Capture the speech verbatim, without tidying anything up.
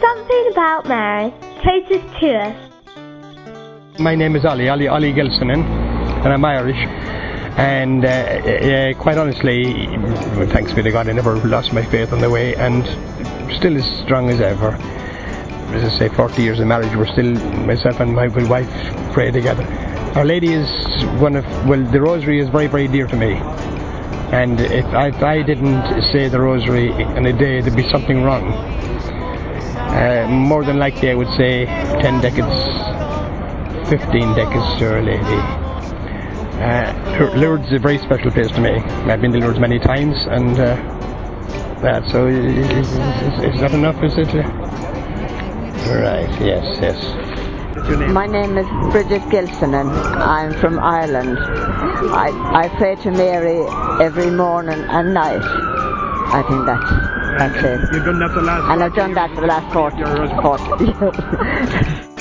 Something about Mary. Take us to us. My name is Ollie, Ollie, Ollie Gilsonen, and I'm Irish. And uh, uh, quite honestly, thanks be to God, I never lost my faith on the way, and still as strong as ever. As I say, forty years of marriage, we're still, myself and my wife, pray together. Our Lady is one of, well, the Rosary is very, very dear to me. And if I, if I didn't say the Rosary in a day, there'd be something wrong. Uh, more than likely, I would say ten decades, fifteen decades to Our Lady. Uh, Lourdes is a very special place to me. I've been to Lourdes many times, and uh, that. So is, is, is, is that enough? Is it? Right. Yes. Yes. My name is Bridget Gilsonen. I'm from Ireland. I I pray to Mary every morning and night. I think that's that's and, it. You've done that for the last. And I've done that for the last forty, forty years.